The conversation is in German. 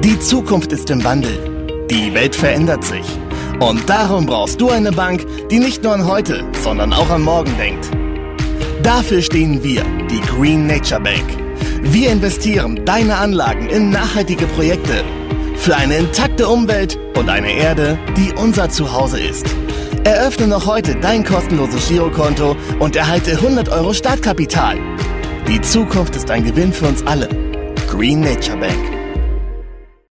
Die Zukunft ist im Wandel. Die Welt verändert sich. Und darum brauchst du eine Bank, die nicht nur an heute, sondern auch an morgen denkt. Dafür stehen wir, die Green Nature Bank. Wir investieren deine Anlagen in nachhaltige Projekte für eine intakte Umwelt und eine Erde, die unser Zuhause ist. Eröffne noch heute dein kostenloses Girokonto und erhalte 100 € Startkapital. Die Zukunft ist ein Gewinn für uns alle. Green Nature Bank.